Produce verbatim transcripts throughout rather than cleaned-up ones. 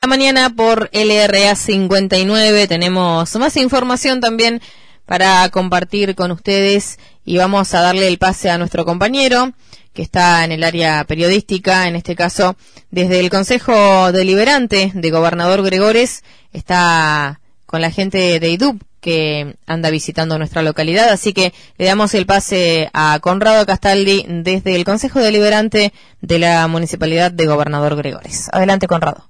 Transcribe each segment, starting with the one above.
Mañana por L R A cincuenta y nueve tenemos más información también para compartir con ustedes y vamos a darle el pase a nuestro compañero que está en el área periodística, en este caso desde el Consejo Deliberante de Gobernador Gregores, está con la gente de I D U B que anda visitando nuestra localidad, así que le damos el pase a Conrado Castaldi desde el Consejo Deliberante de la Municipalidad de Gobernador Gregores. Adelante, Conrado.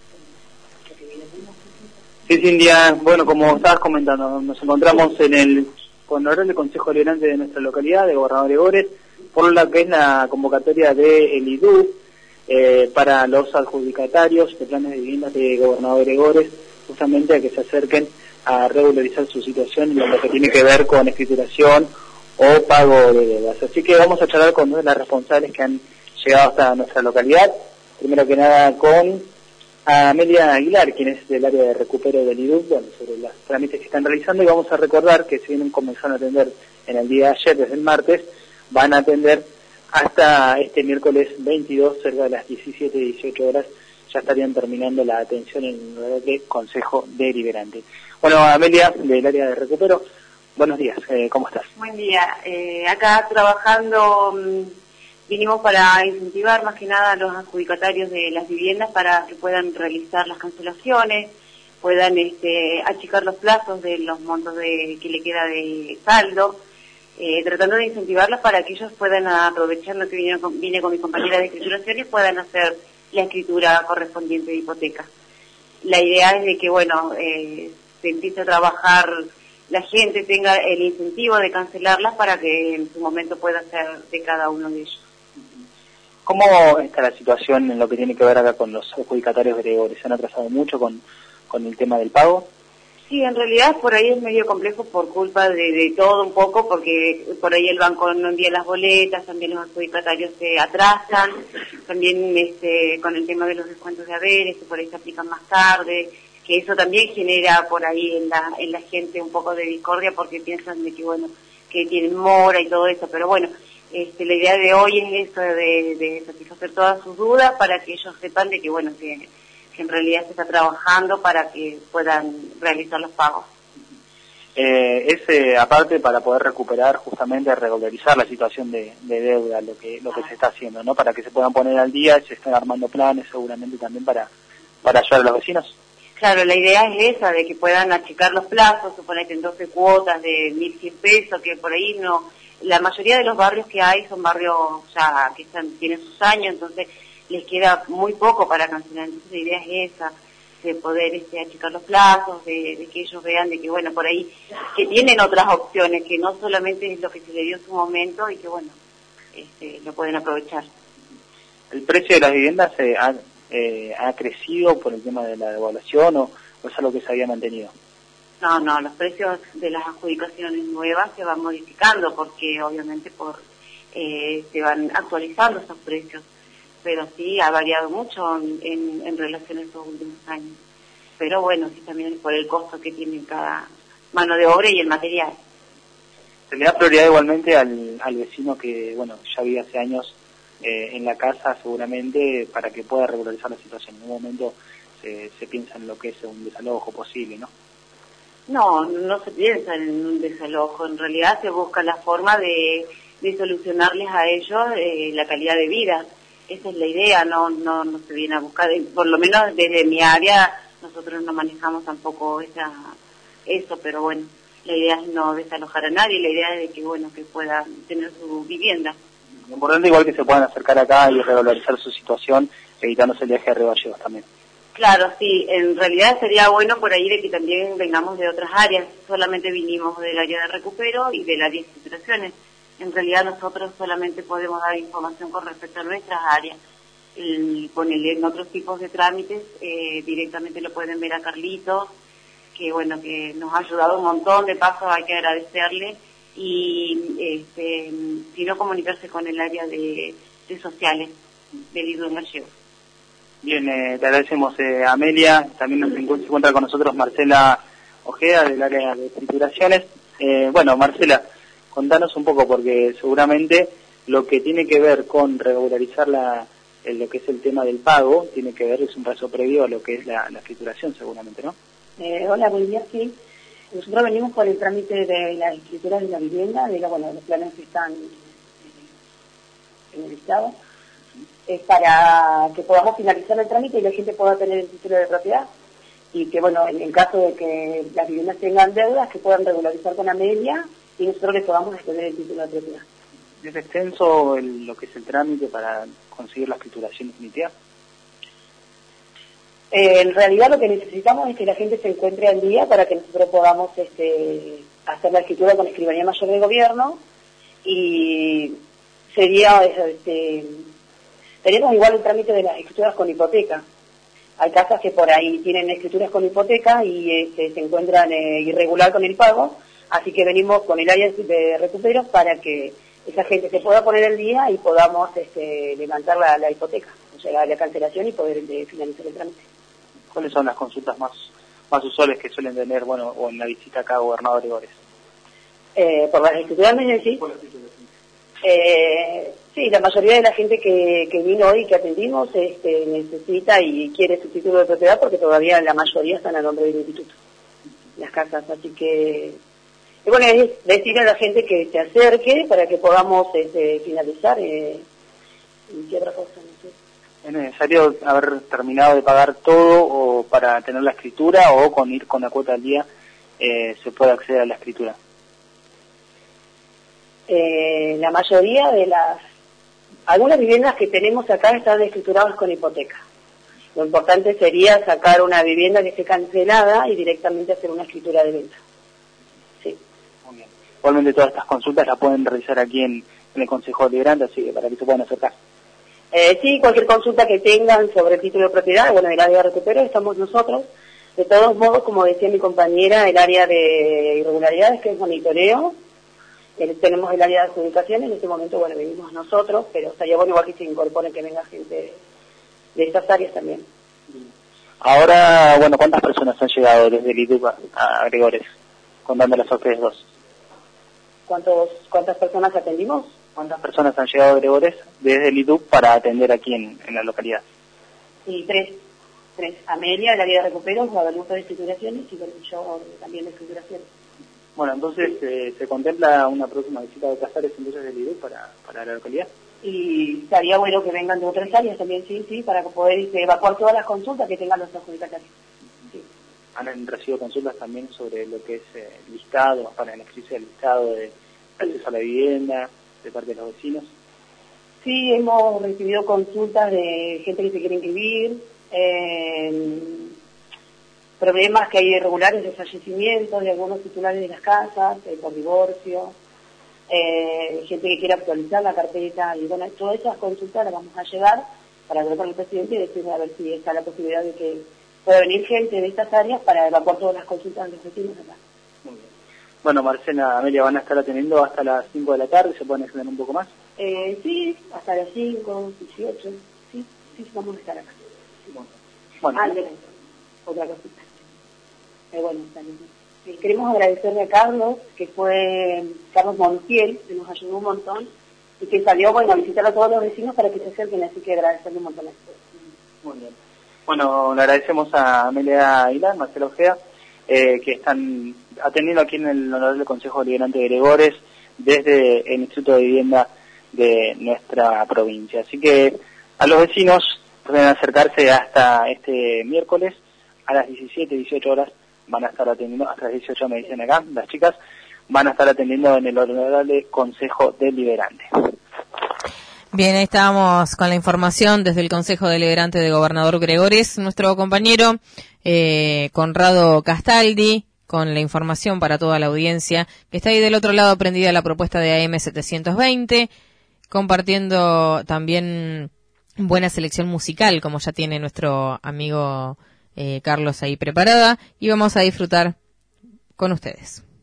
Sí, Cintia, bueno, como estabas comentando, nos encontramos en el honorable Consejo Deliberante de nuestra localidad, de Gobernador Gregores, por lo que es la convocatoria del I D U B eh, para los adjudicatarios de planes de viviendas de Gobernador Gregores, justamente a que se acerquen a regularizar su situación en lo que tiene que ver con escrituración o pago de deudas. Así que vamos a charlar con dos de las responsables que han llegado hasta nuestra localidad. Primero que nada con Amelia Aguilar, quien es del área de recupero del I D U B, bueno, sobre los trámites que están realizando, y vamos a recordar que si bien comenzaron a atender en el día de ayer, desde el martes, van a atender hasta este miércoles veintidós, cerca de las diecisiete, dieciocho horas, ya estarían terminando la atención en el Consejo Deliberante. Bueno, Amelia, del área de recupero, buenos días, eh, ¿cómo estás? Buen día, eh, acá trabajando, mmm, vinimos para incentivar más que nada a los adjudicatarios de las viviendas para que puedan realizar las cancelaciones, puedan este, achicar los plazos de los montos de que le queda de saldo, eh, tratando de incentivarlos para que ellos puedan aprovechar lo que vine con, vine con mi compañera de escrituración y puedan hacer la escritura correspondiente de hipoteca. La idea es de que, bueno, eh, se empiece a trabajar, la gente tenga el incentivo de cancelarlas para que en su momento pueda ser de cada uno de ellos. ¿Cómo está la situación en lo que tiene que ver acá con los adjudicatarios de Gregores? ¿Se han atrasado mucho con, con el tema del pago? Sí, en realidad por ahí es medio complejo por culpa de, de todo un poco, porque por ahí el banco no envía las boletas, también los adjudicatarios se atrasan, también este, con el tema de los descuentos de haberes, que por ahí se aplican más tarde, que eso también genera por ahí en la, en la gente un poco de discordia porque piensan de que bueno, que tienen mora y todo eso, pero bueno, este, la idea de hoy es eso, de, de satisfacer todas sus dudas para que ellos sepan de que bueno, que que en realidad se está trabajando para que puedan realizar los pagos. Eh, es eh, aparte para poder recuperar, justamente regularizar la situación de, de deuda, lo que lo que se está haciendo, ¿no? Para que se puedan poner al día, se están armando planes seguramente también para para ayudar a los vecinos. Claro, la idea es esa, de que puedan achicar los plazos, suponete en doce cuotas de mil cien pesos, que por ahí no, la mayoría de los barrios que hay son barrios ya que están, tienen sus años, entonces les queda muy poco para cancelar. Entonces la idea es esa, de poder este, achicar los plazos, de, de que ellos vean de que bueno, por ahí, que tienen otras opciones, que no solamente es lo que se le dio en su momento y que bueno, este, lo pueden aprovechar. ¿El precio de las viviendas eh, ha, eh, ha crecido por el tema de la devaluación o, o es algo que se había mantenido? No, no, los precios de las adjudicaciones nuevas se van modificando porque obviamente por eh, se van actualizando esos precios. Pero sí ha variado mucho en, en, en relación a estos últimos años. Pero bueno, sí también por el costo que tiene cada mano de obra y el material. Se le da prioridad igualmente al, al vecino que, bueno, ya vive hace años eh, en la casa seguramente para que pueda regularizar la situación. En un momento se, se piensa en lo que es un desalojo posible, ¿no? No, no se piensa en un desalojo. En realidad se busca la forma de, de solucionarles a ellos eh, la calidad de vida. Esa es la idea, no no no se viene a buscar, por lo menos desde mi área nosotros no manejamos tampoco esa eso, pero bueno, la idea es no desalojar a nadie, la idea es de que bueno, que puedan tener su vivienda. Lo importante igual que se puedan acercar acá y regularizar su situación, evitándose el viaje a Río Gallegos también. Claro, sí, en realidad sería bueno por ahí de que también vengamos de otras áreas, solamente vinimos del área de recupero y del área de instituciones. En realidad nosotros solamente podemos dar información con respecto a nuestras áreas. Y ponerle en otros tipos de trámites, eh, directamente lo pueden ver a Carlitos, que bueno, que nos ha ayudado un montón, de paso hay que agradecerle, y este, si no comunicarse con el área de, de sociales del I D U B Gallegos. Bien, eh, te agradecemos eh, Amelia, también nos encuentra con nosotros Marcela Ojeda del área de escrituraciones. Eh, bueno, Marcela, contanos un poco, porque seguramente lo que tiene que ver con regularizar la, en lo que es el tema del pago, tiene que ver, es un paso previo a lo que es la, la escrituración seguramente, ¿no? Eh, hola, buen día, sí. Nosotros venimos por el trámite de las escrituras de la vivienda, de la, bueno, los planes que están en el Estado, es para que podamos finalizar el trámite y la gente pueda tener el título de propiedad, y que, bueno, en el caso de que las viviendas tengan deudas, que puedan regularizar con Amelia y nosotros les podamos extender el título de propiedad. ¿Es extenso el, lo que es el trámite para conseguir la escrituración definitiva? Eh, en realidad lo que necesitamos es que la gente se encuentre al día para que nosotros podamos este, hacer la escritura con Escribanía Mayor de Gobierno, y sería, este, tenemos igual el trámite de las escrituras con hipoteca. Hay casas que por ahí tienen escrituras con hipoteca y este, se encuentran eh, irregular con el pago, así que venimos con el área de recupero para que esa gente se pueda poner al día y podamos este, levantar la, la hipoteca, o sea, la cancelación, y poder de, finalizar el trámite. ¿Cuáles son las consultas más más usuales que suelen tener, bueno, o en la visita acá a Gobernador Gregores? Eh, por las escrituras, ¿me decís? Eh, sí, la mayoría de la gente que, que vino hoy, que atendimos, este, necesita y quiere su título de propiedad, porque todavía la mayoría están a nombre del instituto, las casas, así que... Y bueno, es decirle a la gente que se acerque para que podamos este, finalizar, eh, y qué otra cosa, no sé. ¿Es necesario haber terminado de pagar todo o para tener la escritura, o con ir con la cuota al día eh, se puede acceder a la escritura? Eh, la mayoría de las... Algunas viviendas que tenemos acá están escrituradas con hipoteca. Lo importante sería sacar una vivienda que esté cancelada y directamente hacer una escritura de venta. Sí. Muy bien. Igualmente todas estas consultas las pueden realizar aquí en, en el Consejo Deliberante, así que para que se puedan acercar. Eh, sí, cualquier consulta que tengan sobre el título de propiedad, bueno, el área de recupero estamos nosotros. De todos modos, como decía mi compañera, el área de irregularidades, que es monitoreo, eh, tenemos el área de adjudicación, en este momento, bueno, venimos nosotros, pero estaría bueno igual que se incorpore, que venga gente de, de estas áreas también. Ahora, bueno, ¿cuántas personas han llegado desde el I D U C a, a Gregores, contándolas a ustedes dos? ¿Cuántos, ¿Cuántas personas atendimos? ¿Cuántas personas han llegado a Gregores desde el I D U C para atender aquí en, en la localidad? Sí, tres. Tres. Amelia, del área de recupero, Guadalupe de escrituraciones, y bueno, yo también de escrituraciones. Bueno, entonces, eh, ¿se contempla una próxima visita de Casares entonces del I D U C para, para la localidad? Y estaría bueno que vengan de otras áreas también, sí, sí, para poder este, evacuar todas las consultas que tengan los adjudicatarios. Sí. ¿Han recibido consultas también sobre lo que es eh, listado, para el ejercicio del listado de acceso a la vivienda, de parte de los vecinos? Sí, hemos recibido consultas de gente que se quiere inscribir, eh, problemas que hay irregulares de fallecimientos de algunos titulares de las casas, eh, por divorcio, eh, gente que quiere actualizar la carpeta, y bueno, todas esas consultas las vamos a llevar para hablar con el presidente y decirle a ver si está la posibilidad de que pueda venir gente de estas áreas para evacuar todas las consultas de los vecinos acá. Muy bien. Bueno, Marcela, Amelia, van a estar atendiendo hasta las cinco de la tarde, ¿se pueden extender un poco más? Eh, sí, hasta las cinco, dieciocho, sí, sí, vamos a estar acá. Bueno, bueno. Ah, de otra cosita. Eh, bueno, también. Eh, queremos agradecerle a Carlos, que fue Carlos Montiel, que nos ayudó un montón, y que salió, bueno, a visitar a todos los vecinos para que se acerquen, así que agradecerle un montón a ustedes. Muy bien. Bueno, le agradecemos a Amelia Aguilar, Marcelo Ojea, eh, que están atendiendo aquí en el Honorable Consejo Deliberante de Gregores desde el Instituto de Vivienda de nuestra provincia. Así que a los vecinos pueden acercarse hasta este miércoles a las diecisiete, dieciocho horas, van a estar atendiendo, hasta las dieciocho me dicen acá, las chicas, van a estar atendiendo en el Honorable Consejo Deliberante. Bien, ahí estábamos con la información desde el Consejo Deliberante de Gobernador Gregores, nuestro compañero eh, Conrado Castaldi, con la información para toda la audiencia, que está ahí del otro lado prendida la propuesta de A M setecientos veinte, compartiendo también buena selección musical, como ya tiene nuestro amigo eh, Carlos ahí preparada, y vamos a disfrutar con ustedes.